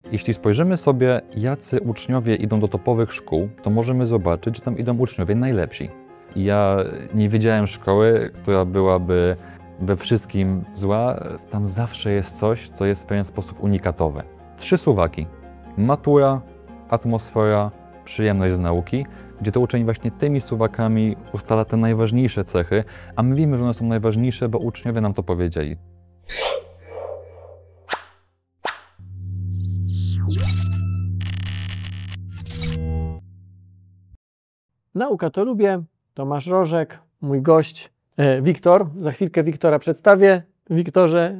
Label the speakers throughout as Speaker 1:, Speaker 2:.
Speaker 1: Jeśli spojrzymy sobie, jacy uczniowie idą do topowych szkół, to możemy zobaczyć, że tam idą uczniowie najlepsi. Ja nie wiedziałem szkoły, która byłaby we wszystkim zła. Tam zawsze jest coś, co jest w pewien sposób unikatowe. 3 suwaki. Matura, atmosfera, przyjemność z nauki, gdzie to uczeń właśnie tymi suwakami ustala te najważniejsze cechy, a my wiemy, że one są najważniejsze, bo uczniowie nam to powiedzieli.
Speaker 2: Nauka to lubię. Tomasz Rożek, mój gość Wiktor. Za chwilkę Wiktora przedstawię. Wiktorze,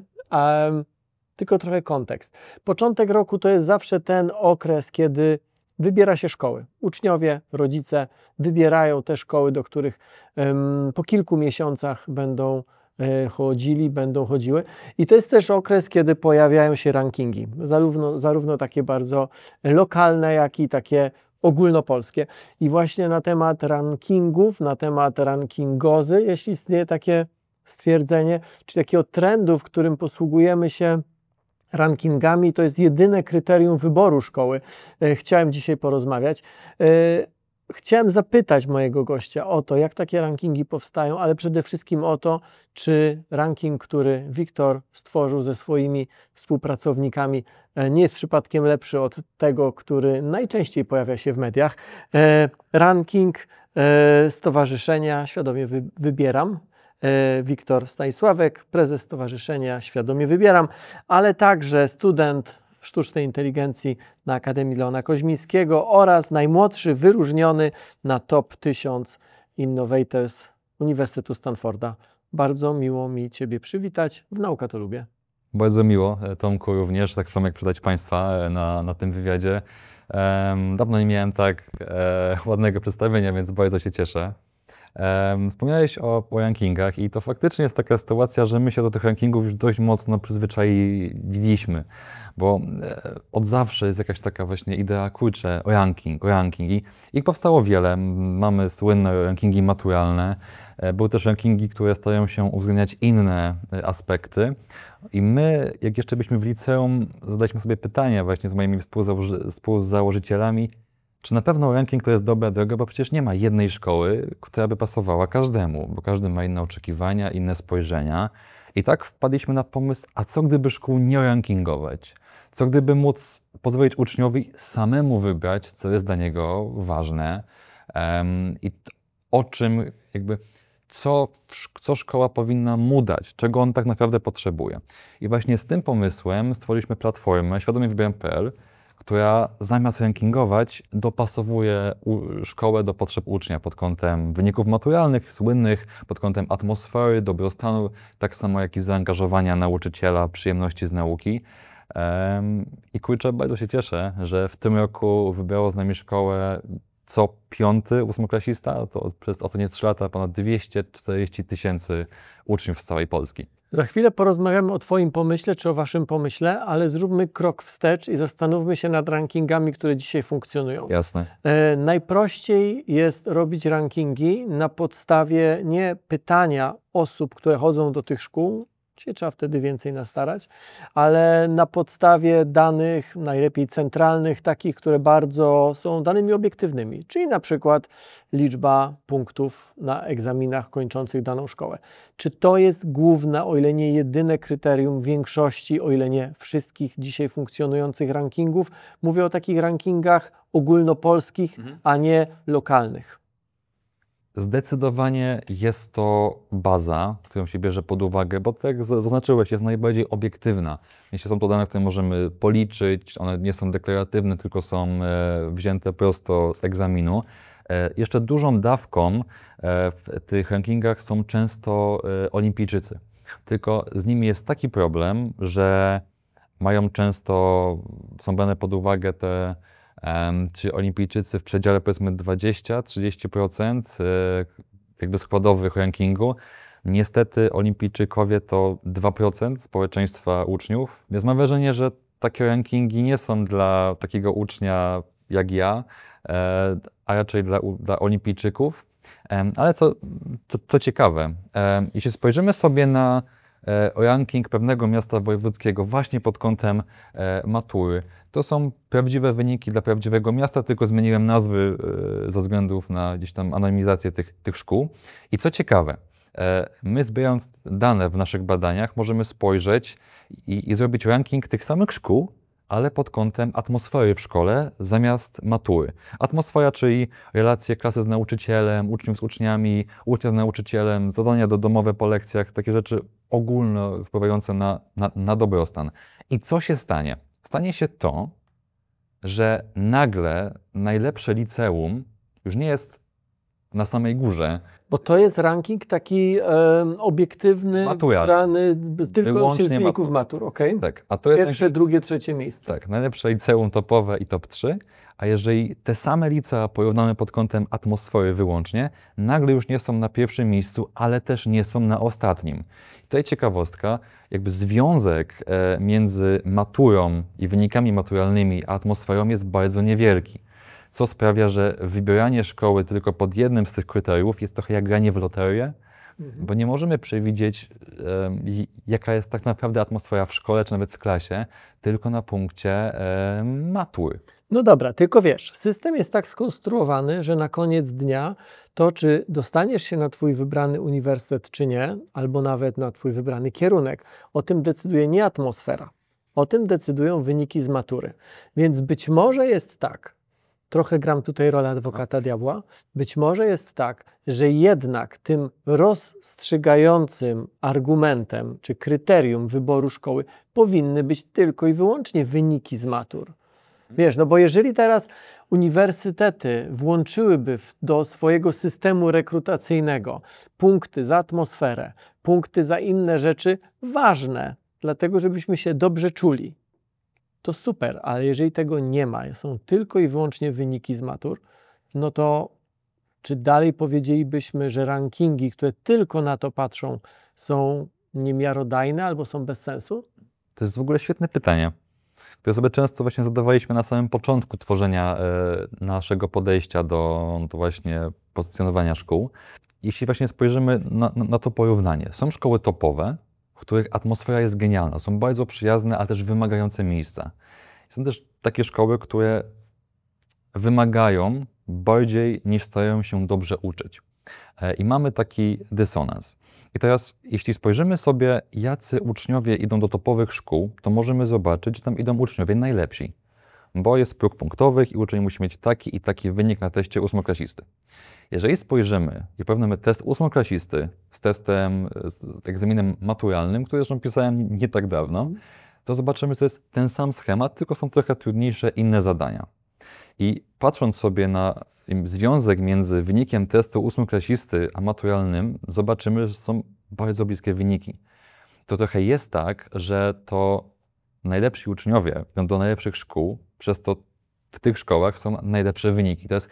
Speaker 2: tylko trochę kontekst. Początek roku to jest zawsze ten okres, kiedy wybiera się szkoły. Uczniowie, rodzice wybierają te szkoły, do których po kilku miesiącach będą chodzili, będą chodziły. I to jest też okres, kiedy pojawiają się rankingi. Zarówno takie bardzo lokalne, jak i takie ogólnopolskie. I właśnie na temat rankingów, na temat rankingozy, jeśli istnieje takie stwierdzenie, czy takiego trendu, w którym posługujemy się rankingami, to jest jedyne kryterium wyboru szkoły. Chciałem dzisiaj porozmawiać. Chciałem zapytać mojego gościa o to, jak takie rankingi powstają, ale przede wszystkim o to, czy ranking, który Wiktor stworzył ze swoimi współpracownikami, nie jest przypadkiem lepszy od tego, który najczęściej pojawia się w mediach. Ranking Stowarzyszenia Świadomie Wybieram. Wiktor Stanisławek, prezes Stowarzyszenia Świadomie Wybieram, ale także student sztucznej inteligencji na Akademii Leona Koźmińskiego oraz najmłodszy wyróżniony na Top 1000 Innovators Uniwersytetu Stanforda. Bardzo miło mi Ciebie przywitać w Nauka to lubię.
Speaker 1: Bardzo miło, Tomku, również, tak samo jak przydać Państwa na tym wywiadzie. Dawno nie miałem tak ładnego przedstawienia, więc bardzo się cieszę. Wspomniałeś o rankingach i to faktycznie jest taka sytuacja, że my się do tych rankingów już dość mocno przyzwyczailiśmy, bo od zawsze jest jakaś taka właśnie idea, kurczę, o ranking i ich powstało wiele. Mamy słynne rankingi maturalne, były też rankingi, które starają się uwzględniać inne aspekty i my, jak jeszcze byliśmy w liceum, zadaliśmy sobie pytanie właśnie z moimi współzałożycielami, czy na pewno ranking to jest dobra droga, bo przecież nie ma jednej szkoły, która by pasowała każdemu, bo każdy ma inne oczekiwania, inne spojrzenia. I tak wpadliśmy na pomysł, a co gdyby szkół nie rankingować? Co gdyby móc pozwolić uczniowi samemu wybrać, co jest dla niego ważne i o czym co szkoła powinna mu dać, czego on tak naprawdę potrzebuje. I właśnie z tym pomysłem stworzyliśmy platformę świadomiewybieram.pl, która zamiast rankingować dopasowuje szkołę do potrzeb ucznia pod kątem wyników maturalnych, słynnych, pod kątem atmosfery, dobrostanu, tak samo jak i zaangażowania nauczyciela, przyjemności z nauki. I kurczę, bardzo się cieszę, że w tym roku wybrało z nami szkołę co 5. ósmoklasista, to przez ostatnie 3 lata ponad 240 000 uczniów z całej Polski.
Speaker 2: Za chwilę porozmawiamy o Twoim pomyśle, czy o Waszym pomyśle, ale zróbmy krok wstecz i zastanówmy się nad rankingami, które dzisiaj funkcjonują.
Speaker 1: Jasne.
Speaker 2: Najprościej jest robić rankingi na podstawie nie pytania osób, które chodzą do tych szkół, się trzeba wtedy więcej nastarać, ale na podstawie danych, najlepiej centralnych, takich, które bardzo są danymi obiektywnymi, czyli na przykład liczba punktów na egzaminach kończących daną szkołę. Czy to jest główne, o ile nie jedyne kryterium większości, o ile nie wszystkich dzisiaj funkcjonujących rankingów? Mówię o takich rankingach ogólnopolskich, a nie lokalnych.
Speaker 1: Zdecydowanie jest to baza, którą się bierze pod uwagę, bo tak jak zaznaczyłeś, jest najbardziej obiektywna. Jeśli są to dane, które możemy policzyć, one nie są deklaratywne, tylko są wzięte prosto z egzaminu. Jeszcze dużą dawką w tych rankingach są często olimpijczycy. Tylko z nimi jest taki problem, że mają często, są brane pod uwagę te czy olimpijczycy w przedziale powiedzmy 20-30% jakby składowych rankingu. Niestety olimpijczykowie to 2% społeczeństwa uczniów, więc mam wrażenie, że takie rankingi nie są dla takiego ucznia jak ja, a raczej dla olimpijczyków. Ale co ciekawe, jeśli spojrzymy sobie na ranking pewnego miasta wojewódzkiego właśnie pod kątem matury. To są prawdziwe wyniki dla prawdziwego miasta, tylko zmieniłem nazwy ze względów na gdzieś tam anonimizację tych szkół. I co ciekawe, my zbierając dane w naszych badaniach możemy spojrzeć i zrobić ranking tych samych szkół, ale pod kątem atmosfery w szkole zamiast matury. Atmosfera, czyli relacje klasy z nauczycielem, uczniów z uczniami, ucznia z nauczycielem, zadania domowe po lekcjach, takie rzeczy ogólno wpływające na dobrostan. I co się stanie? Stanie się to, że nagle najlepsze liceum już nie jest na samej górze.
Speaker 2: Bo to jest ranking taki obiektywny, brany tylko z wyników matur, okej?
Speaker 1: Tak, a to jest
Speaker 2: pierwsze, drugie, trzecie miejsce.
Speaker 1: Tak, najlepsze liceum topowe i top 3, a jeżeli te same licea porównamy pod kątem atmosfery wyłącznie, nagle już nie są na pierwszym miejscu, ale też nie są na ostatnim. I tutaj ciekawostka, jakby związek między maturą i wynikami maturalnymi a atmosferą jest bardzo niewielki. Co sprawia, że wybieranie szkoły tylko pod jednym z tych kryteriów jest trochę jak granie w loterię, bo nie możemy przewidzieć, jaka jest tak naprawdę atmosfera w szkole, czy nawet w klasie, tylko na punkcie matury.
Speaker 2: No dobra, tylko wiesz, system jest tak skonstruowany, że na koniec dnia to, czy dostaniesz się na twój wybrany uniwersytet, czy nie, albo nawet na twój wybrany kierunek, o tym decyduje nie atmosfera, o tym decydują wyniki z matury. Więc być może jest tak, trochę gram tutaj rolę adwokata diabła. Być może jest tak, że jednak tym rozstrzygającym argumentem czy kryterium wyboru szkoły powinny być tylko i wyłącznie wyniki z matur. Wiesz, no bo jeżeli teraz uniwersytety włączyłyby do swojego systemu rekrutacyjnego punkty za atmosferę, punkty za inne rzeczy ważne, dlatego żebyśmy się dobrze czuli, to super, ale jeżeli tego nie ma, są tylko i wyłącznie wyniki z matur, no to czy dalej powiedzielibyśmy, że rankingi, które tylko na to patrzą, są niemiarodajne albo są bez sensu?
Speaker 1: To jest w ogóle świetne pytanie, które sobie często właśnie zadawaliśmy na samym początku tworzenia naszego podejścia do właśnie pozycjonowania szkół. Jeśli właśnie spojrzymy na to porównanie, są szkoły topowe, w których atmosfera jest genialna, są bardzo przyjazne, ale też wymagające miejsca. Są też takie szkoły, które wymagają bardziej niż starają się dobrze uczyć. I mamy taki dysonans. I teraz, jeśli spojrzymy sobie, jacy uczniowie idą do topowych szkół, to możemy zobaczyć, że tam idą uczniowie najlepsi. Bo jest próg punktowych i uczeń musi mieć taki i taki wynik na teście ósmoklasisty. Jeżeli spojrzymy i porównamy test ósmoklasisty z testem, z egzaminem maturalnym, który zresztą pisałem nie tak dawno, to zobaczymy, że to jest ten sam schemat, tylko są trochę trudniejsze inne zadania. I patrząc sobie na związek między wynikiem testu ósmoklasisty a maturalnym, zobaczymy, że są bardzo bliskie wyniki. To trochę jest tak, że to najlepsi uczniowie idą do najlepszych szkół, przez to w tych szkołach są najlepsze wyniki. Teraz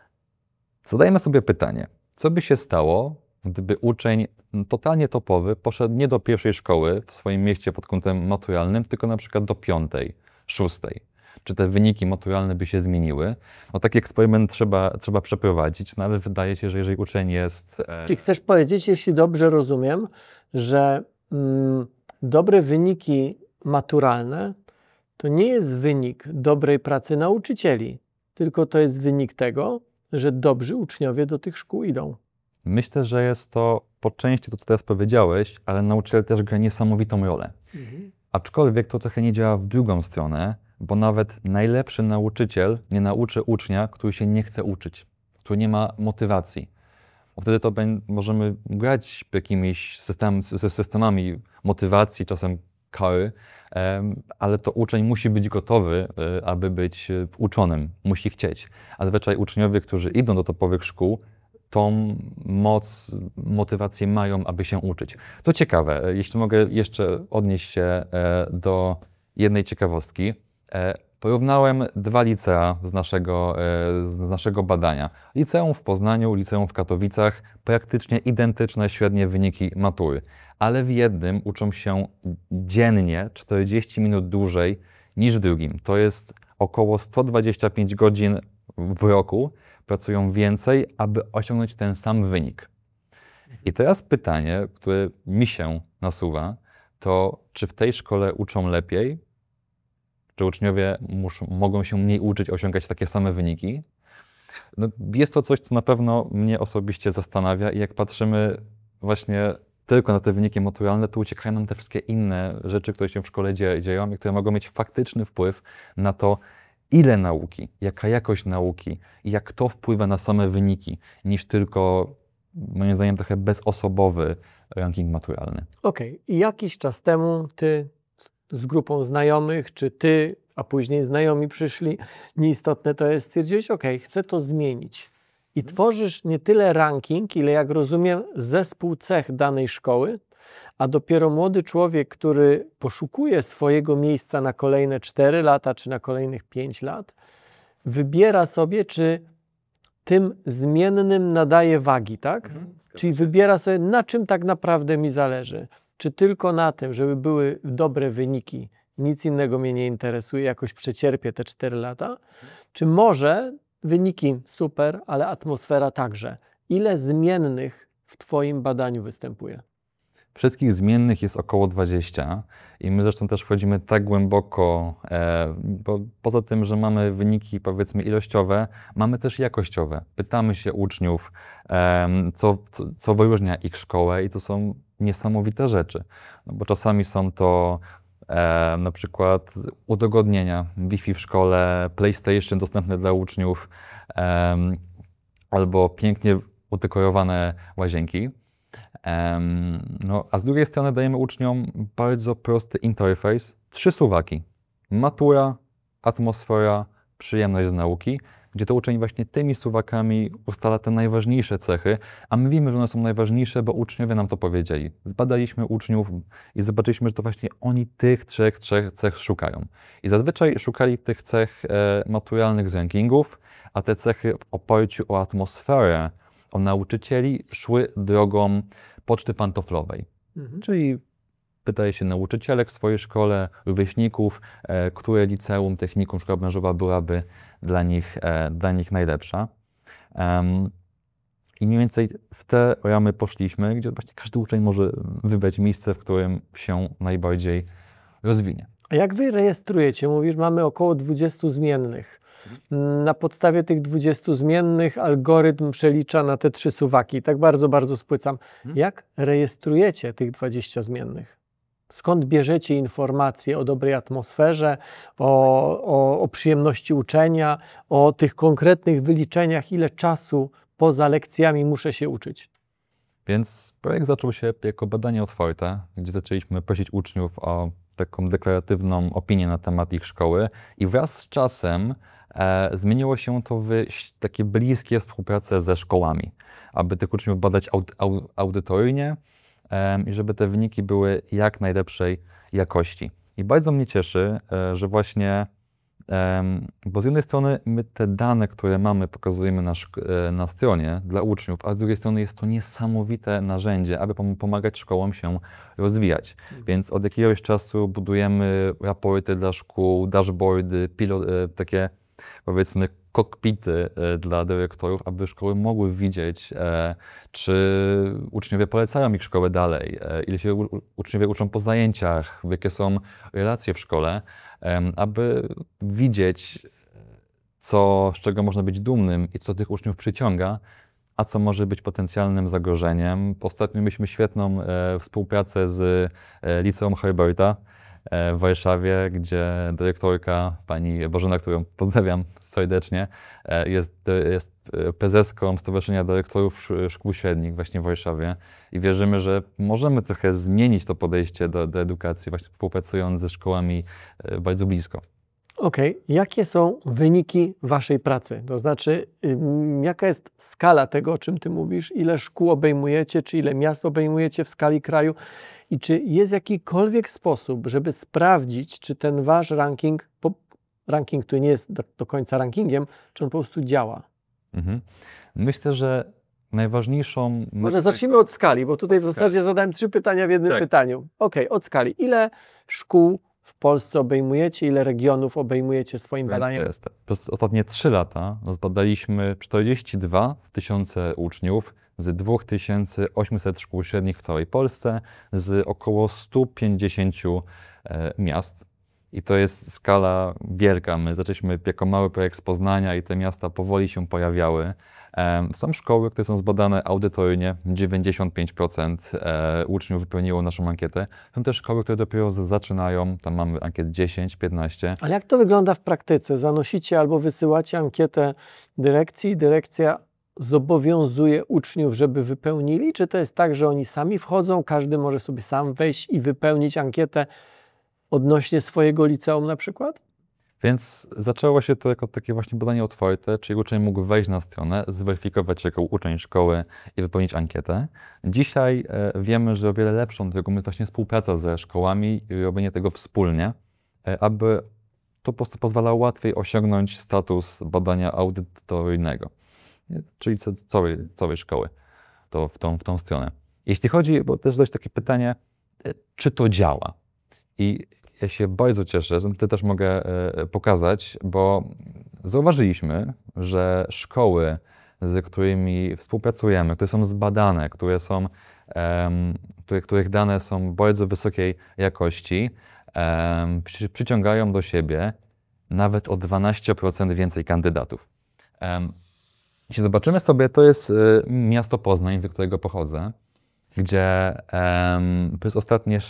Speaker 1: zadajmy sobie pytanie, co by się stało, gdyby uczeń totalnie topowy poszedł nie do pierwszej szkoły w swoim mieście pod kątem maturalnym, tylko na przykład do 5., 6. Czy te wyniki maturalne by się zmieniły? No taki eksperyment trzeba przeprowadzić, no ale wydaje się, że jeżeli uczeń jest...
Speaker 2: Czy chcesz powiedzieć, jeśli dobrze rozumiem, że dobre wyniki maturalne to nie jest wynik dobrej pracy nauczycieli, tylko to jest wynik tego, że dobrzy uczniowie do tych szkół idą?
Speaker 1: Myślę, że jest to po części to, co teraz powiedziałeś, ale nauczyciel też gra niesamowitą rolę. Aczkolwiek to trochę nie działa w drugą stronę, bo nawet najlepszy nauczyciel nie nauczy ucznia, który się nie chce uczyć, który nie ma motywacji. Bo wtedy to możemy grać jakimiś systemami motywacji, czasem kary, ale to uczeń musi być gotowy, aby być uczonym, musi chcieć. A zazwyczaj uczniowie, którzy idą do topowych szkół, tą moc, motywację mają, aby się uczyć. To ciekawe, jeśli mogę jeszcze odnieść się do jednej ciekawostki. Porównałem 2 licea z naszego badania. Liceum w Poznaniu, liceum w Katowicach, praktycznie identyczne średnie wyniki matury. Ale w jednym uczą się dziennie 40 minut dłużej niż w drugim. To jest około 125 godzin w roku. Pracują więcej, aby osiągnąć ten sam wynik. I teraz pytanie, które mi się nasuwa, to czy w tej szkole uczą lepiej, czy uczniowie mogą się mniej uczyć, osiągać takie same wyniki? No, jest to coś, co na pewno mnie osobiście zastanawia i jak patrzymy właśnie tylko na te wyniki maturalne, to uciekają nam te wszystkie inne rzeczy, które się w szkole dzieją i które mogą mieć faktyczny wpływ na to, ile nauki, jaka jakość nauki i jak to wpływa na same wyniki, niż tylko, moim zdaniem, trochę bezosobowy ranking maturalny.
Speaker 2: Okej. I jakiś czas temu ty z grupą znajomych, czy ty, a później znajomi przyszli, nieistotne to jest, stwierdziłeś, chcę to zmienić. I tworzysz nie tyle ranking, ile, jak rozumiem, zespół cech danej szkoły, a dopiero młody człowiek, który poszukuje swojego miejsca na kolejne 4 lata, czy na kolejnych 5 lat, wybiera sobie, czy tym zmiennym nadaje wagi, tak? Czyli wybiera sobie, na czym tak naprawdę mi zależy. Czy tylko na tym, żeby były dobre wyniki, nic innego mnie nie interesuje, jakoś przecierpię te 4 lata, czy może wyniki super, ale atmosfera także. Ile zmiennych w Twoim badaniu występuje?
Speaker 1: Wszystkich zmiennych jest około 20 i my zresztą też wchodzimy tak głęboko, bo poza tym, że mamy wyniki powiedzmy ilościowe, mamy też jakościowe. Pytamy się uczniów, co wyróżnia ich szkołę i to są niesamowite rzeczy, no bo czasami są to na przykład udogodnienia, Wi-Fi w szkole, PlayStation dostępne dla uczniów, albo pięknie udekorowane łazienki. No, a z drugiej strony dajemy uczniom bardzo prosty interfejs, 3 suwaki. Matura, atmosfera, przyjemność z nauki, gdzie to uczeń właśnie tymi suwakami ustala te najważniejsze cechy, a my wiemy, że one są najważniejsze, bo uczniowie nam to powiedzieli. Zbadaliśmy uczniów i zobaczyliśmy, że to właśnie oni tych 3 cech szukają. I zazwyczaj szukali tych cech maturalnych z rankingów, a te cechy w oparciu o atmosferę, o nauczycieli szły drogą poczty pantoflowej. Czyli pytaje się nauczycielek w swojej szkole, rówieśników, które liceum, technikum, szkoła branżowa byłaby dla nich najlepsza. I mniej więcej w te ramy poszliśmy, gdzie właśnie każdy uczeń może wybrać miejsce, w którym się najbardziej rozwinie.
Speaker 2: A jak wy rejestrujecie? Mówisz, mamy około 20 zmiennych. Na podstawie tych 20 zmiennych algorytm przelicza na te 3 suwaki. Tak bardzo, bardzo spłycam. Jak rejestrujecie tych 20 zmiennych? Skąd bierzecie informacje o dobrej atmosferze, o przyjemności uczenia, o tych konkretnych wyliczeniach, ile czasu poza lekcjami muszę się uczyć?
Speaker 1: Więc projekt zaczął się jako badanie otwarte, gdzie zaczęliśmy prosić uczniów o taką deklaratywną opinię na temat ich szkoły i wraz z czasem zmieniło się to w takie bliskie współpracę ze szkołami, aby tych uczniów badać audytoryjnie i żeby te wyniki były jak najlepszej jakości. I bardzo mnie cieszy, że właśnie, bo z jednej strony my te dane, które mamy, pokazujemy na stronie dla uczniów, a z drugiej strony jest to niesamowite narzędzie, aby pomagać szkołom się rozwijać. Więc od jakiegoś czasu budujemy raporty dla szkół, dashboardy, takie powiedzmy kokpity dla dyrektorów, aby szkoły mogły widzieć, czy uczniowie polecają ich szkołę dalej, ile się uczniowie uczą po zajęciach, jakie są relacje w szkole, aby widzieć, z czego można być dumnym i co tych uczniów przyciąga, a co może być potencjalnym zagrożeniem. Ostatnio mieliśmy świetną współpracę z Liceum Herberta w Warszawie, gdzie dyrektorka, pani Bożena, którą pozdrawiam serdecznie, jest prezeską Stowarzyszenia Dyrektorów Szkół Średnich właśnie w Warszawie i wierzymy, że możemy trochę zmienić to podejście do edukacji, właśnie współpracując ze szkołami bardzo blisko.
Speaker 2: Okej. Jakie są wyniki waszej pracy? To znaczy, jaka jest skala tego, o czym ty mówisz? Ile szkół obejmujecie, czy ile miast obejmujecie w skali kraju? I czy jest jakikolwiek sposób, żeby sprawdzić, czy ten wasz ranking, który nie jest do końca rankingiem, czy on po prostu działa?
Speaker 1: Myślę, że najważniejszą...
Speaker 2: Może zacznijmy od skali, bo tutaj w zasadzie zadałem 3 pytania w jednym pytaniu. Okej, od skali. Ile szkół w Polsce obejmujecie, ile regionów obejmujecie swoim badaniem?
Speaker 1: Przez ostatnie 3 lata zbadaliśmy 42 000 uczniów, z 2800 szkół średnich w całej Polsce, z około 150 miast. I to jest skala wielka. My zaczęliśmy jako mały projekt z Poznania i te miasta powoli się pojawiały. Są szkoły, które są zbadane audytoryjnie, 95% uczniów wypełniło naszą ankietę. Są też szkoły, które dopiero zaczynają, tam mamy ankiet 10, 15.
Speaker 2: Ale jak to wygląda w praktyce? Zanosicie albo wysyłacie ankietę dyrekcji, dyrekcja zobowiązuje uczniów, żeby wypełnili? Czy to jest tak, że oni sami wchodzą, każdy może sobie sam wejść i wypełnić ankietę odnośnie swojego liceum na przykład?
Speaker 1: Więc zaczęło się to jako takie właśnie badanie otwarte, czyli uczeń mógł wejść na stronę, zweryfikować się jako uczeń szkoły i wypełnić ankietę. Dzisiaj wiemy, że o wiele lepszą drogą jest właśnie współpraca ze szkołami i robienie tego wspólnie, aby to po prostu pozwalało łatwiej osiągnąć status badania audytoryjnego, czyli całej szkoły to w tą stronę. Jeśli chodzi, bo też dość takie pytanie, czy to działa? I ja się bardzo cieszę, że to też mogę pokazać, bo zauważyliśmy, że szkoły, z którymi współpracujemy, które są zbadane, których dane są bardzo wysokiej jakości, przyciągają do siebie nawet o 12% więcej kandydatów. Jeśli zobaczymy sobie, to jest miasto Poznań, z którego pochodzę, gdzie przez ostatnie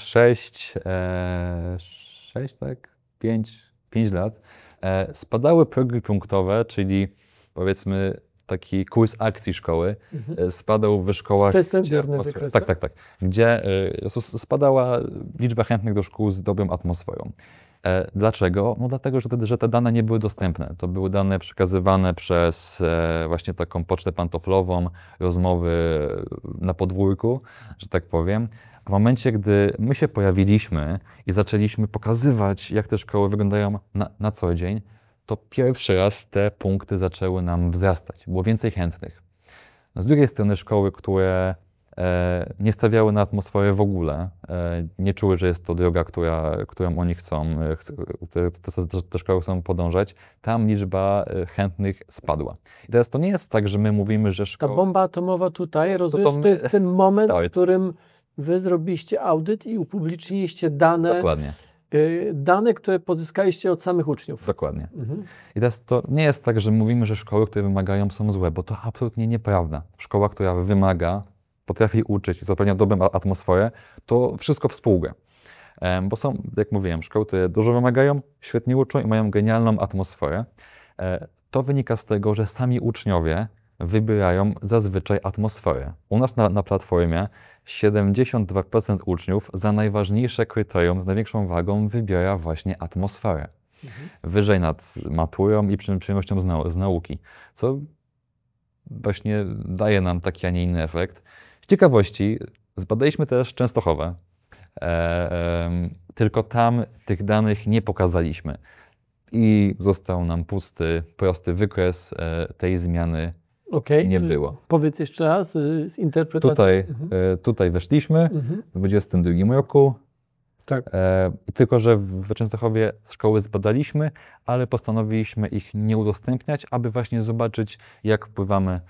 Speaker 1: 5 lat spadały progi punktowe, czyli powiedzmy taki kurs akcji szkoły, spadał w szkołach...
Speaker 2: To jest ten czarny wykres,
Speaker 1: tak, gdzie spadała liczba chętnych do szkół z dobrą atmosferą. Dlaczego? No dlatego, że te dane nie były dostępne. To były dane przekazywane przez właśnie taką pocztę pantoflową, rozmowy na podwórku, że tak powiem. A w momencie, gdy my się pojawiliśmy i zaczęliśmy pokazywać, jak te szkoły wyglądają na co dzień, to pierwszy raz te punkty zaczęły nam wzrastać. Było więcej chętnych. Z drugiej strony szkoły, które nie stawiały na atmosferę w ogóle, nie czuły, że jest to droga, którą oni chcą, te szkoły chcą podążać, tam liczba chętnych spadła. I teraz to nie jest tak, że my mówimy, że szkoła...
Speaker 2: Ta bomba atomowa tutaj, rozumiem, to jest ten moment, w którym wy zrobiliście audyt i upubliczniliście dane,
Speaker 1: Dokładnie.
Speaker 2: Dane, które pozyskaliście od samych uczniów.
Speaker 1: Dokładnie. I teraz to nie jest tak, że mówimy, że szkoły, które wymagają, są złe, bo to absolutnie nieprawda. Szkoła, która wymaga, potrafi uczyć, zapewnia dobrą atmosferę, to wszystko w spółkę. Bo są, jak mówiłem, szkoły, które dużo wymagają, świetnie uczą i mają genialną atmosferę. To wynika z tego, że sami uczniowie wybierają zazwyczaj atmosferę. U nas na platformie 72% uczniów za najważniejsze kryterium, z największą wagą wybiera właśnie atmosferę. Wyżej nad maturą i przyjemnością z nauki, co właśnie daje nam taki, a nie inny efekt. Z ciekawości zbadaliśmy też Częstochowę, tylko tam tych danych nie pokazaliśmy. I został nam prosty wykres, tej zmiany nie było.
Speaker 2: Powiedz jeszcze raz z interpretacji.
Speaker 1: Tutaj weszliśmy w 2022 roku.
Speaker 2: Tak.
Speaker 1: Tylko że w Częstochowie szkoły zbadaliśmy, ale postanowiliśmy ich nie udostępniać, aby właśnie zobaczyć, jak wpływamy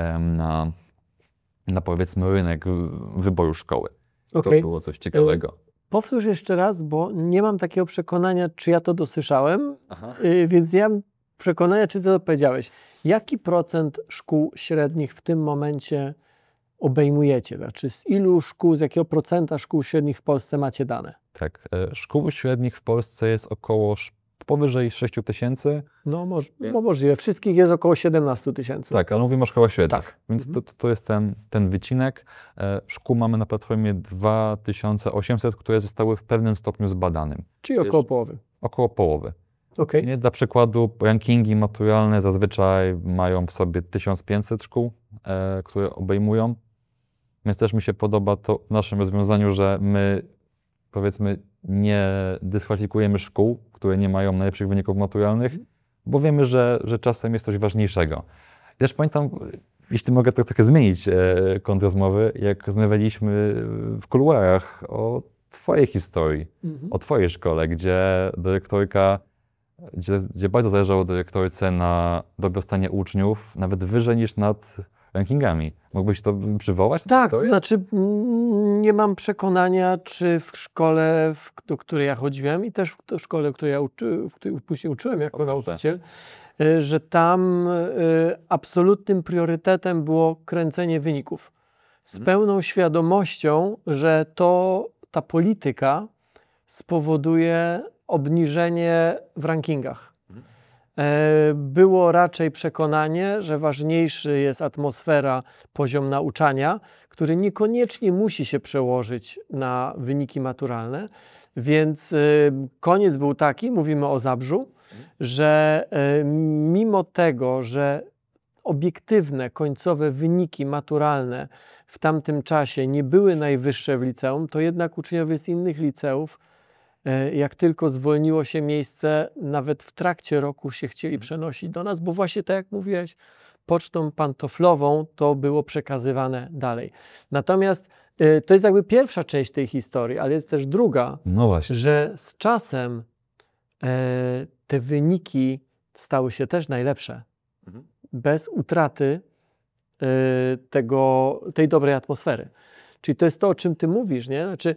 Speaker 1: na powiedzmy rynek wyboru szkoły. To było coś ciekawego.
Speaker 2: Powtórz jeszcze raz, bo nie mam takiego przekonania, czy ja to dosłyszałem, więc ja mam przekonania, czy ty to powiedziałeś. Jaki procent szkół średnich w tym momencie obejmujecie? Znaczy z ilu szkół, z jakiego procenta szkół średnich w Polsce macie dane?
Speaker 1: Tak, szkół średnich w Polsce jest około powyżej 6 000.
Speaker 2: No możliwe. Wszystkich jest około 17 000.
Speaker 1: Tak, ale mówimy o szkołach średnich.
Speaker 2: Tak.
Speaker 1: Więc to jest ten wycinek. Szkół mamy na platformie 2800, które zostały w pewnym stopniu zbadanym.
Speaker 2: Czyli około połowy.
Speaker 1: Około połowy.
Speaker 2: Okay.
Speaker 1: Nie, dla przykładu rankingi maturalne zazwyczaj mają w sobie 1500 szkół, które obejmują. Więc też mi się podoba to w naszym rozwiązaniu, że my powiedzmy nie dyskwalifikujemy szkół, które nie mają najlepszych wyników maturalnych, bo wiemy, że czasem jest coś ważniejszego. I też pamiętam, jeśli mogę to trochę zmienić kąt rozmowy, jak rozmawialiśmy w kuluarach o twojej historii, o twojej szkole, gdzie dyrektorka, gdzie bardzo zależało dyrektorce na dobrostanie uczniów, nawet wyżej niż nad rankingami. Mógłbyś to przywołać?
Speaker 2: Tak,
Speaker 1: to
Speaker 2: znaczy nie mam przekonania, czy w szkole, do której ja chodziłem i też w szkole, w której w której później uczyłem jako nauczyciel, że tam absolutnym priorytetem było kręcenie wyników. Z pełną świadomością, że ta polityka spowoduje obniżenie w rankingach. Było raczej przekonanie, że ważniejszy jest atmosfera, poziom nauczania, który niekoniecznie musi się przełożyć na wyniki maturalne, więc koniec był taki, mówimy o Zabrzu, że mimo tego, że obiektywne, końcowe wyniki maturalne w tamtym czasie nie były najwyższe w liceum, to jednak uczniowie z innych liceów, jak tylko zwolniło się miejsce, nawet w trakcie roku się chcieli przenosić do nas, bo właśnie tak jak mówiłeś, pocztą pantoflową to było przekazywane dalej. Natomiast to jest jakby pierwsza część tej historii, ale jest też druga,
Speaker 1: No właśnie.
Speaker 2: że z czasem te wyniki stały się też najlepsze. Bez utraty tej dobrej atmosfery. Czyli to jest to, o czym ty mówisz, nie? Znaczy,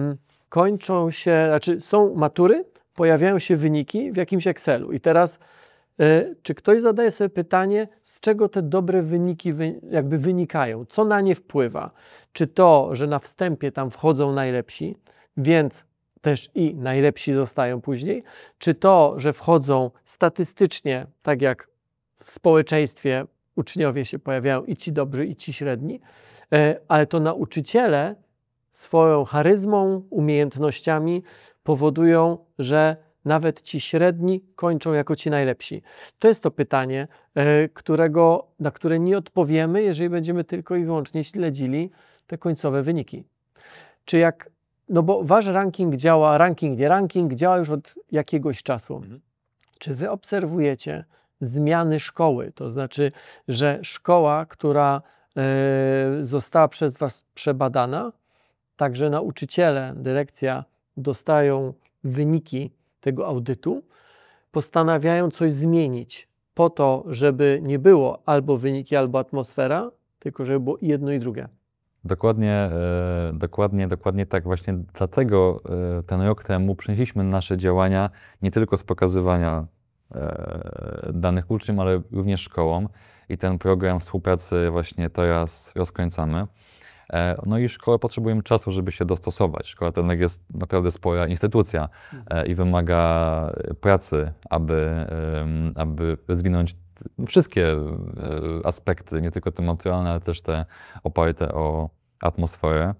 Speaker 2: są matury, pojawiają się wyniki w jakimś Excelu. I teraz, czy ktoś zadaje sobie pytanie, z czego te dobre wyniki jakby wynikają? Co na nie wpływa? Czy to, że na wstępie tam wchodzą najlepsi, więc też i najlepsi zostają później? Czy to, że wchodzą statystycznie, tak jak w społeczeństwie uczniowie się pojawiają i ci dobrzy, i ci średni, ale to nauczyciele swoją charyzmą, umiejętnościami powodują, że nawet ci średni kończą jako ci najlepsi. To jest to pytanie, na które nie odpowiemy, jeżeli będziemy tylko i wyłącznie śledzili te końcowe wyniki. No bo wasz ranking działa już od jakiegoś czasu. Czy wy obserwujecie zmiany szkoły? To znaczy, że szkoła, która została przez was przebadana, także nauczyciele, dyrekcja dostają wyniki tego audytu, postanawiają coś zmienić po to, żeby nie było albo wyniki, albo atmosfera, tylko żeby było i jedno i drugie.
Speaker 1: Dokładnie tak. Właśnie dlatego ten rok temu przenieśliśmy nasze działania nie tylko z pokazywania danych uczniom, ale również szkołom i ten program współpracy właśnie teraz rozkręcamy. No i szkoły potrzebują czasu, żeby się dostosować. Szkoła to jednak jest naprawdę spora instytucja i wymaga pracy, aby rozwinąć wszystkie aspekty, nie tylko te maturalne, ale też te oparte o atmosferę.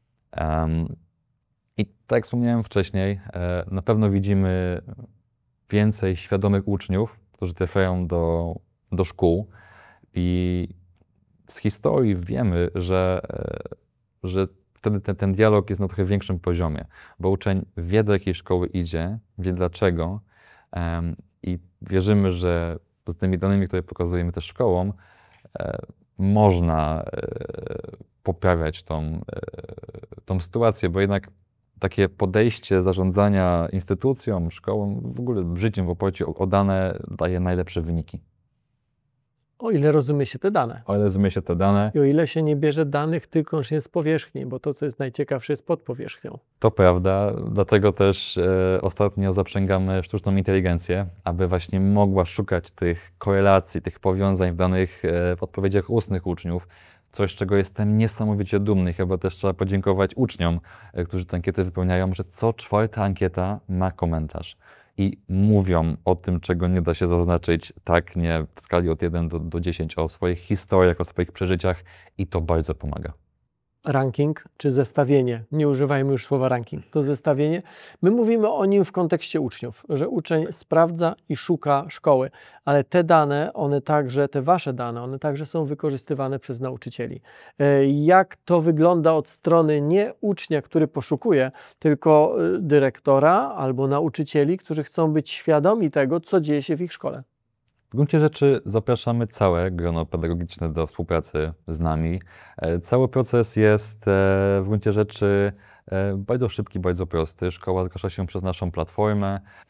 Speaker 1: I tak jak wspomniałem wcześniej, na pewno widzimy więcej świadomych uczniów, którzy trafiają do szkół i z historii wiemy, że wtedy ten dialog jest na trochę większym poziomie, bo uczeń wie, do jakiej szkoły idzie, wie dlaczego i wierzymy, że z tymi danymi, które pokazujemy też szkołom, można poprawiać tą sytuację, bo jednak takie podejście zarządzania instytucją, szkołą, w ogóle życiem w oparciu o dane daje najlepsze wyniki.
Speaker 2: O ile rozumie się te dane.
Speaker 1: O ile rozumie się te dane.
Speaker 2: I o ile się nie bierze danych tylko z powierzchni, bo to, co jest najciekawsze, jest pod powierzchnią.
Speaker 1: To prawda, dlatego też ostatnio zaprzęgamy sztuczną inteligencję, aby właśnie mogła szukać tych korelacji, tych powiązań w danych w odpowiedziach ustnych uczniów. Coś, z czego jestem niesamowicie dumny. Chyba też trzeba podziękować uczniom, którzy tę ankietę wypełniają, że co czwarta ankieta ma komentarz. I mówią o tym, czego nie da się zaznaczyć, tak nie w skali od 1 do 10, o swoich historiach, o swoich przeżyciach i to bardzo pomaga.
Speaker 2: Ranking czy zestawienie, nie używajmy już słowa ranking, to zestawienie. My mówimy o nim w kontekście uczniów, że uczeń sprawdza i szuka szkoły, ale te dane, te wasze dane, one także są wykorzystywane przez nauczycieli. Jak to wygląda od strony nie ucznia, który poszukuje, tylko dyrektora albo nauczycieli, którzy chcą być świadomi tego, co dzieje się w ich szkole?
Speaker 1: W gruncie rzeczy zapraszamy całe grono pedagogiczne do współpracy z nami. Cały proces jest w gruncie rzeczy bardzo szybki, bardzo prosty. Szkoła zgłasza się przez naszą platformę.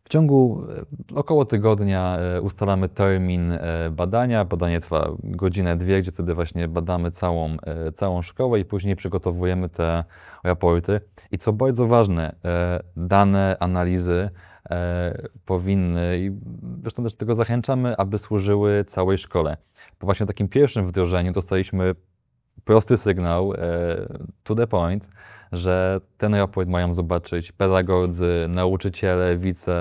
Speaker 1: W ciągu około tygodnia ustalamy termin badania. Badanie trwa godzinę, dwie, gdzie wtedy właśnie badamy całą szkołę i później przygotowujemy te raporty. I co bardzo ważne, dane, analizy powinny, i zresztą też do tego zachęcamy, aby służyły całej szkole. Po właśnie takim pierwszym wdrożeniu dostaliśmy prosty sygnał, to the point, że ten raport mają zobaczyć pedagodzy, nauczyciele,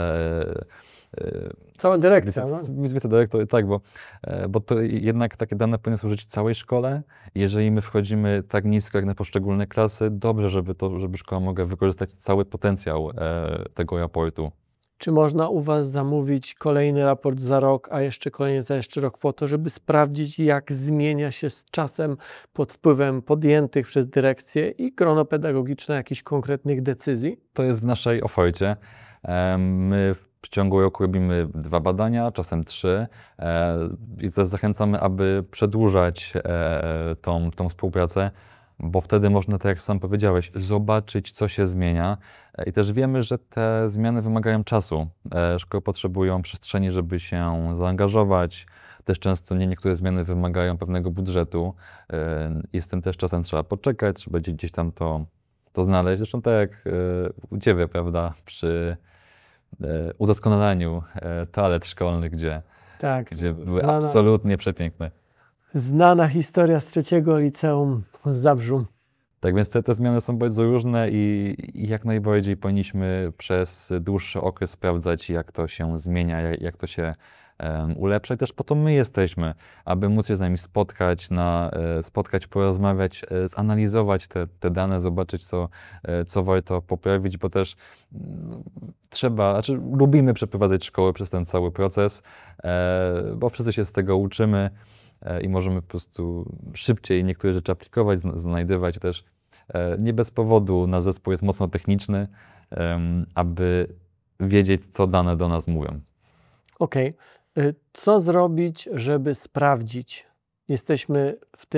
Speaker 2: Cała dyrekcja.
Speaker 1: wicedyrektor, tak, bo to jednak takie dane powinny służyć całej szkole. Jeżeli my wchodzimy tak nisko jak na poszczególne klasy, dobrze, żeby szkoła mogła wykorzystać cały potencjał tego raportu.
Speaker 2: Czy można u Was zamówić kolejny raport za rok, a jeszcze kolejny za jeszcze rok po to, żeby sprawdzić, jak zmienia się z czasem pod wpływem podjętych przez dyrekcję i grono pedagogiczne jakichś konkretnych decyzji?
Speaker 1: To jest w naszej ofercie. My w ciągu roku robimy 2 badania, czasem 3 i zachęcamy, aby przedłużać tą współpracę, bo wtedy można, tak jak sam powiedziałeś, zobaczyć, co się zmienia. I też wiemy, że te zmiany wymagają czasu. Szkoły potrzebują przestrzeni, żeby się zaangażować. Też często niektóre zmiany wymagają pewnego budżetu i z tym też czasem trzeba poczekać, trzeba gdzieś tam to znaleźć. Zresztą tak jak u Ciebie, prawda, przy udoskonalaniu toalet szkolnych, gdzie były absolutnie przepiękne.
Speaker 2: Znana historia z 3. liceum w Zabrzu.
Speaker 1: Tak więc te zmiany są bardzo różne i jak najbardziej powinniśmy przez dłuższy okres sprawdzać, jak to się zmienia, jak to się ulepsza. I też po to my jesteśmy, aby móc się z nami spotkać, porozmawiać, zanalizować te dane, zobaczyć, co warto poprawić, bo też lubimy przeprowadzać szkoły przez ten cały proces, bo wszyscy się z tego uczymy i możemy po prostu szybciej niektóre rzeczy aplikować, znajdywać też. Nie bez powodu nasz zespół jest mocno techniczny, aby wiedzieć, co dane do nas mówią.
Speaker 2: Okej. Co zrobić, żeby sprawdzić? Jesteśmy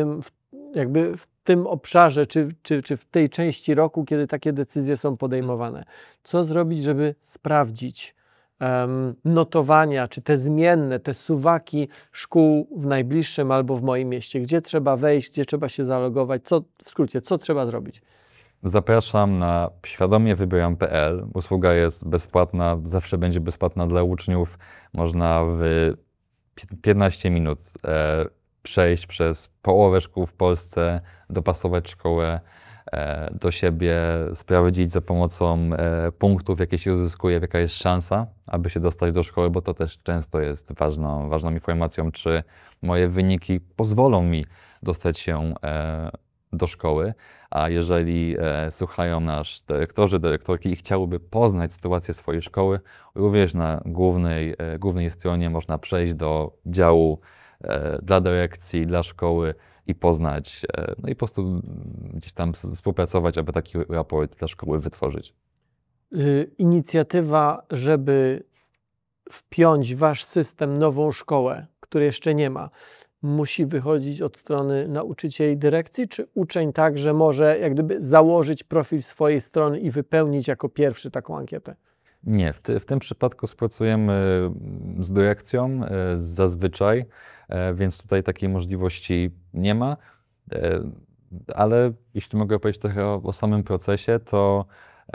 Speaker 2: w tym obszarze, czy w tej części roku, kiedy takie decyzje są podejmowane. Co zrobić, żeby sprawdzić notowania, czy te zmienne, te suwaki szkół w najbliższym albo w moim mieście? Gdzie trzeba wejść, gdzie trzeba się zalogować? W skrócie, co trzeba zrobić?
Speaker 1: Zapraszam na świadomiewybieram.pl. Usługa jest bezpłatna, zawsze będzie bezpłatna dla uczniów. Można w 15 minut przejść przez połowę szkół w Polsce, dopasować szkołę do siebie, sprawdzić za pomocą punktów, jakie się uzyskuje, jaka jest szansa, aby się dostać do szkoły, bo to też często jest ważną informacją, czy moje wyniki pozwolą mi dostać się do szkoły, a jeżeli słuchają nas dyrektorzy, dyrektorki i chciałyby poznać sytuację swojej szkoły, również na głównej stronie można przejść do działu dla dyrekcji, dla szkoły i poznać, no i po prostu gdzieś tam współpracować, aby taki raport dla szkoły wytworzyć.
Speaker 2: Inicjatywa, żeby wpiąć Wasz system, nową szkołę, której jeszcze nie ma, musi wychodzić od strony nauczycieli dyrekcji, czy uczeń także może jak gdyby założyć profil swojej strony i wypełnić jako pierwszy taką ankietę?
Speaker 1: Nie, w tym przypadku współpracujemy z dyrekcją zazwyczaj, więc tutaj takiej możliwości nie ma, ale jeśli mogę powiedzieć trochę o samym procesie, to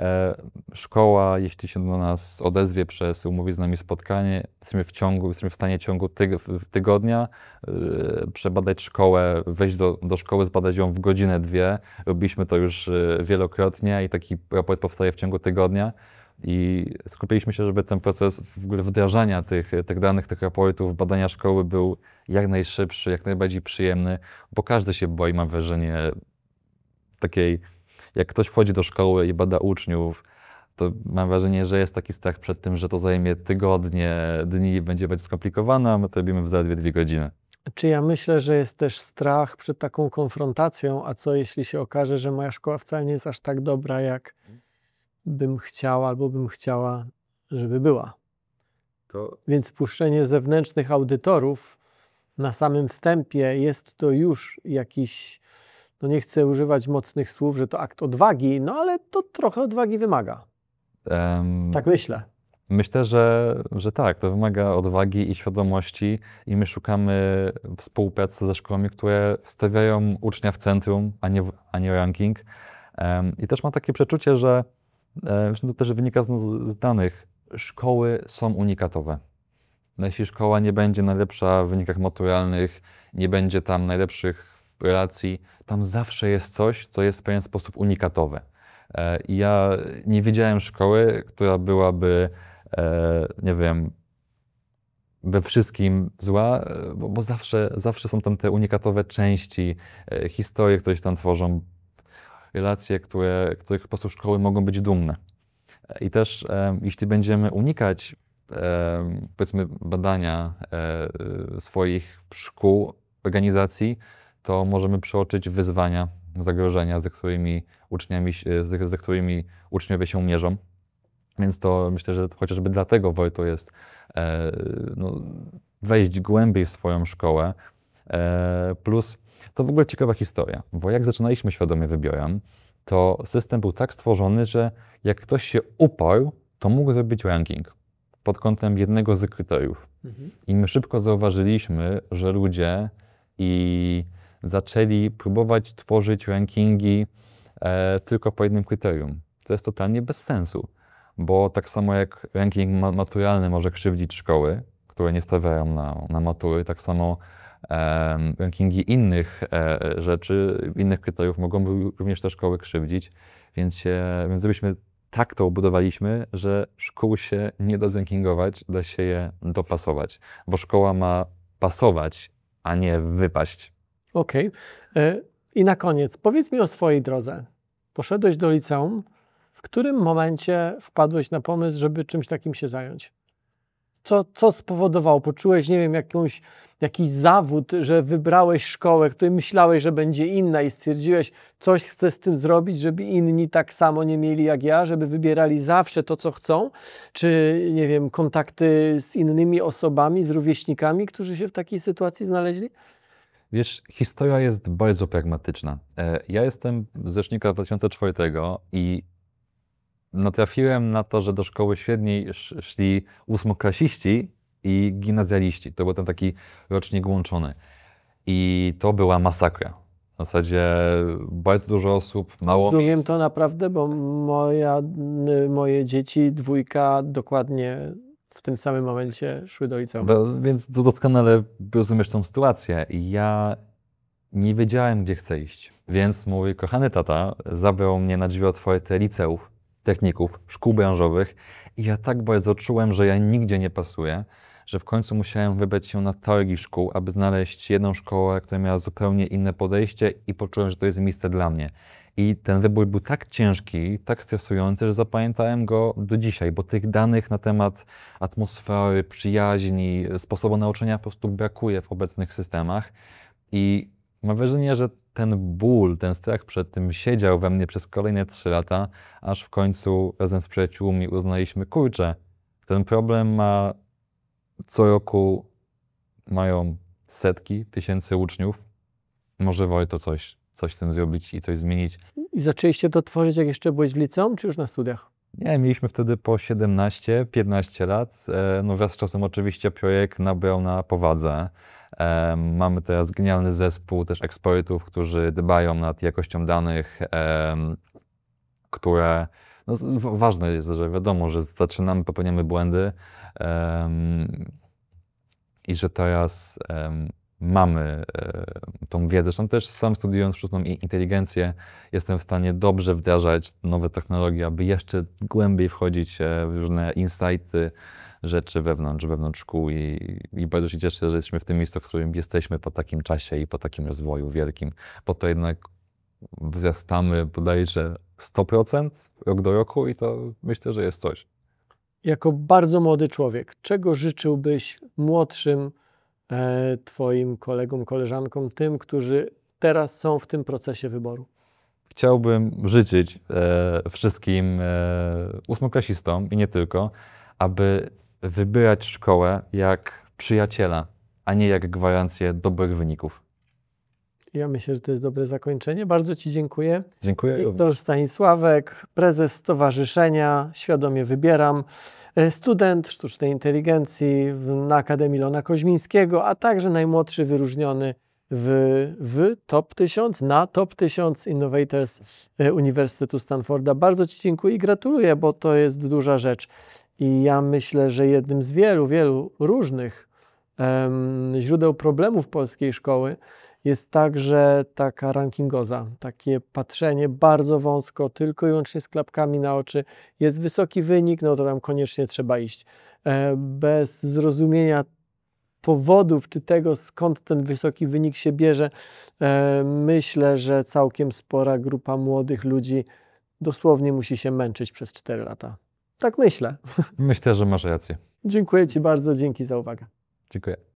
Speaker 1: szkoła, jeśli się do nas odezwie umówi z nami spotkanie, jesteśmy w stanie w ciągu tygodnia przebadać szkołę, wejść do szkoły, zbadać ją w godzinę, 2. Robiliśmy to już wielokrotnie i taki raport powstaje w ciągu tygodnia. I skupiliśmy się, żeby ten proces w ogóle wdrażania tych danych, tych raportów, badania szkoły był jak najszybszy, jak najbardziej przyjemny, bo każdy się boi, mam wrażenie, takiej, jak ktoś wchodzi do szkoły i bada uczniów, to mam wrażenie, że jest taki strach przed tym, że to zajmie tygodnie, dni i będzie bardziej skomplikowane, a my to robimy w zaledwie 2 godziny.
Speaker 2: Czy ja myślę, że jest też strach przed taką konfrontacją, a co jeśli się okaże, że moja szkoła wcale nie jest aż tak dobra, jak bym chciał albo bym chciała, żeby była. Więc wpuszczenie zewnętrznych audytorów na samym wstępie jest to już jakiś, no nie chcę używać mocnych słów, że to akt odwagi, no ale to trochę odwagi wymaga. Tak myślę.
Speaker 1: Myślę, że tak, to wymaga odwagi i świadomości i my szukamy współpracy ze szkołami, które stawiają ucznia w centrum, a nie ranking. I też mam takie przeczucie, że zresztą to też wynika z danych, szkoły są unikatowe. No jeśli szkoła nie będzie najlepsza w wynikach maturalnych, nie będzie tam najlepszych relacji, tam zawsze jest coś, co jest w pewien sposób unikatowe. I ja nie widziałem szkoły, która byłaby, nie wiem, we wszystkim zła, bo zawsze są tam te unikatowe części, historie, które się tam tworzą, relacje, których po prostu szkoły mogą być dumne. I też jeśli będziemy unikać powiedzmy badania swoich szkół, organizacji, to możemy przeoczyć wyzwania, zagrożenia, ze którymi uczniowie się mierzą. Więc to myślę, że chociażby dlatego warto jest no, wejść głębiej w swoją szkołę. Plus to w ogóle ciekawa historia, bo jak zaczynaliśmy Świadomie Wybieram, to system był tak stworzony, że jak ktoś się uparł, to mógł zrobić ranking pod kątem jednego z kryteriów. I my szybko zauważyliśmy, że ludzie zaczęli próbować tworzyć rankingi tylko po jednym kryterium. To jest totalnie bez sensu, bo tak samo jak ranking maturalny może krzywdzić szkoły, które nie stawiają na matury, tak samo rankingi innych rzeczy, innych kryteriów mogą również te szkoły krzywdzić, więc gdybyśmy tak to ubudowaliśmy, że szkół się nie da zrankingować, da się je dopasować, bo szkoła ma pasować, a nie wypaść.
Speaker 2: Okej. I na koniec, powiedz mi o swojej drodze. Poszedłeś do liceum. W którym momencie wpadłeś na pomysł, żeby czymś takim się zająć? Co spowodowało? Poczułeś, nie wiem, jakiś zawód, że wybrałeś szkołę, której myślałeś, że będzie inna i stwierdziłeś, coś chcę z tym zrobić, żeby inni tak samo nie mieli jak ja, żeby wybierali zawsze to, co chcą? Czy, nie wiem, kontakty z innymi osobami, z rówieśnikami, którzy się w takiej sytuacji znaleźli?
Speaker 1: Wiesz, historia jest bardzo pragmatyczna. Ja jestem z rocznika 2004 i natrafiłem na to, że do szkoły średniej szli ósmoklasiści i gimnazjaliści. To był ten taki rocznik łączony. I to była masakra. W zasadzie bardzo dużo osób, mało
Speaker 2: Rozumiem
Speaker 1: miejsc.
Speaker 2: to naprawdę, bo moje dzieci, dwójka, dokładnie w tym samym momencie szły do liceum.
Speaker 1: Więc doskonale rozumiesz tą sytuację. I ja nie wiedziałem, gdzie chcę iść. Więc mój kochany tata zabrał mnie na drzwi otwarte liceów, techników, szkół branżowych i ja tak bardzo czułem, że ja nigdzie nie pasuję, że w końcu musiałem wybrać się na targi szkół, aby znaleźć jedną szkołę, która miała zupełnie inne podejście i poczułem, że to jest miejsce dla mnie. I ten wybór był tak ciężki, tak stresujący, że zapamiętałem go do dzisiaj, bo tych danych na temat atmosfery, przyjaźni, sposobu nauczania po prostu brakuje w obecnych systemach. I mam wrażenie, że ten ból, ten strach przed tym siedział we mnie przez kolejne 3 lata, aż w końcu razem z przyjaciółmi uznaliśmy, kurczę, ten problem ma co roku, mają setki, tysięcy uczniów, może warto coś z tym zrobić i coś zmienić.
Speaker 2: I zaczęliście to tworzyć, jak jeszcze byłeś w liceum, czy już na studiach?
Speaker 1: Nie, mieliśmy wtedy po 17-15 lat. No wraz z czasem oczywiście projekt nabrał na powadze. Mamy teraz genialny zespół też ekspertów, którzy dbają nad jakością danych, które... No, ważne jest, że wiadomo, że zaczynamy, popełniamy błędy i że teraz mamy tą wiedzę. Zresztą też sam studiując sztuczną inteligencję jestem w stanie dobrze wdrażać nowe technologie, aby jeszcze głębiej wchodzić w różne insighty, rzeczy wewnątrz szkół i bardzo się cieszę, że jesteśmy w tym miejscu, w którym jesteśmy po takim czasie i po takim rozwoju wielkim. Po to jednak wzrastamy bodajże 100% rok do roku i to myślę, że jest coś.
Speaker 2: Jako bardzo młody człowiek, czego życzyłbyś młodszym twoim kolegom, koleżankom, tym, którzy teraz są w tym procesie wyboru?
Speaker 1: Chciałbym życzyć wszystkim ósmoklasistom i nie tylko, aby wybierać szkołę jak przyjaciela, a nie jak gwarancję dobrych wyników.
Speaker 2: Ja myślę, że to jest dobre zakończenie. Bardzo ci dziękuję.
Speaker 1: Dziękuję.
Speaker 2: Wiktor Stanisławek, prezes Stowarzyszenia Świadomie Wybieram. student sztucznej inteligencji na Akademii Leona Koźmińskiego, a także najmłodszy wyróżniony w top 1000, na top 1000 Innovators Uniwersytetu Stanforda. Bardzo Ci dziękuję i gratuluję, bo to jest duża rzecz. I ja myślę, że jednym z wielu różnych źródeł problemów polskiej szkoły jest także taka rankingoza, takie patrzenie bardzo wąsko, tylko i wyłącznie z klapkami na oczy. Jest wysoki wynik, no to tam koniecznie trzeba iść. Bez zrozumienia powodów, czy tego, skąd ten wysoki wynik się bierze, myślę, że całkiem spora grupa młodych ludzi dosłownie musi się męczyć przez 4 lata. Tak myślę.
Speaker 1: Myślę, że masz rację.
Speaker 2: Dziękuję Ci bardzo, dzięki za uwagę.
Speaker 1: Dziękuję.